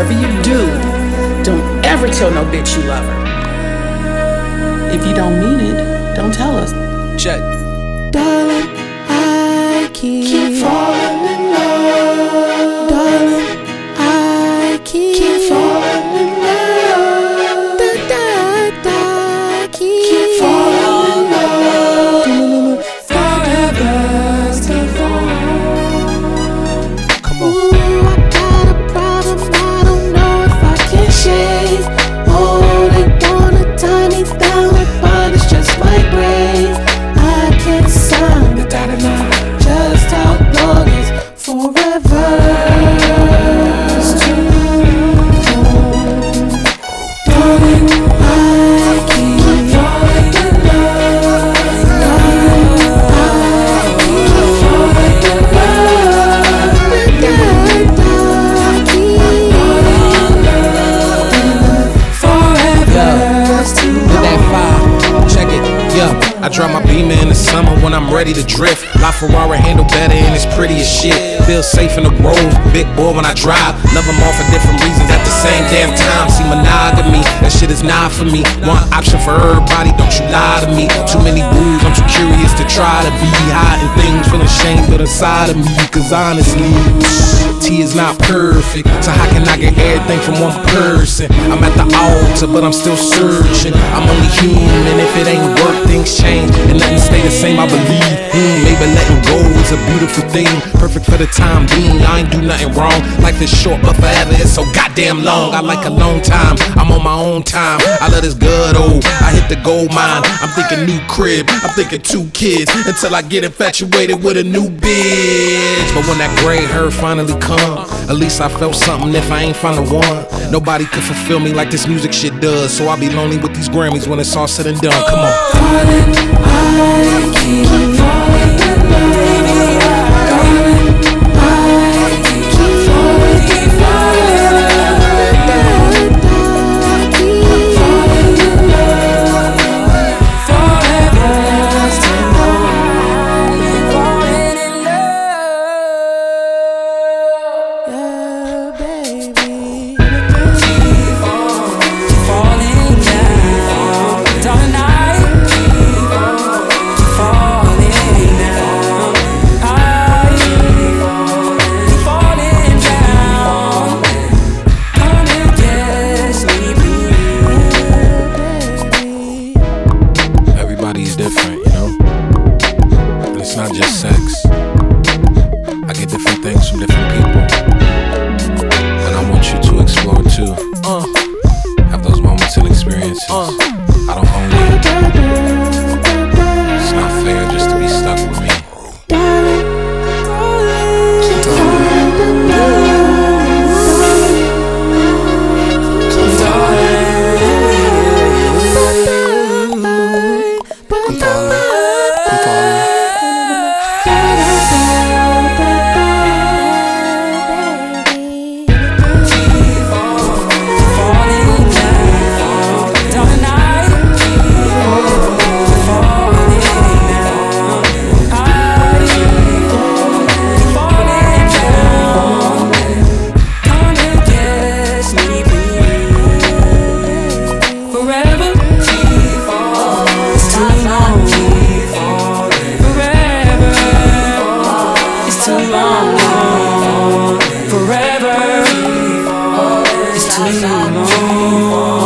whatever you do, don't ever tell no bitch you love her. If you don't mean it, don't tell us. Check. Darling, I keep falling in love. Darling, I keep falling in love. Keep falling in love. Forever's too long. Come on. Ooh, I got a problem, I don't know if I can shake. Oh, they wanna tie me down, but it's just my brain. I can't sign the dotted line. Just how long is forever? It's too long. Darling, I keep falling in love. Darling, I keep falling in love. Forever's too long. That fire, check it, yeah. I drop my Beamer in the summer when I'm ready to drift. LaFerrari handle better and it's pretty as shit. Feel safe in the road, big boy when I drive. Love them all for different reasons at the same damn time. See monogamy, that shit is not for me. One option for everybody, don't you lie to me. Too many rules, I'm too curious to try to be hiding things, feeling shame but inside of me. Cause honestly, T is not perfect, so how can I get everything from one person? I'm at the altar, but I'm still searching. I'm only human, if it ain't work, things change and nothing stay the same, I believe. Maybe letting go is a beautiful thing, perfect for the time being. I ain't do nothing wrong. Life is short, but forever is so goddamn long. I like a long time, I'm on my own time. I love this good old, I hit the gold mine. I'm thinking new crib, I'm thinking 2 kids, until I get infatuated with a new bitch. But when that gray hair finally come, at least I felt something if I ain't found the one. Nobody could fulfill me like this music shit does, so I'll be lonely with these Grammys when it's all said and done. Come on. Darling, I keep falling in love. Darling, I keep falling in love. Keep falling in love. Forever's too long. Falling in love. Yeah, baby. Keep falling down. Darling, everybody's different, you know? And it's not just sex. I get different things from different people. And I want you to explore too. Have those moments and experiences. I don't own you. It's not fair just to be stuck with me. Forever, it's too long.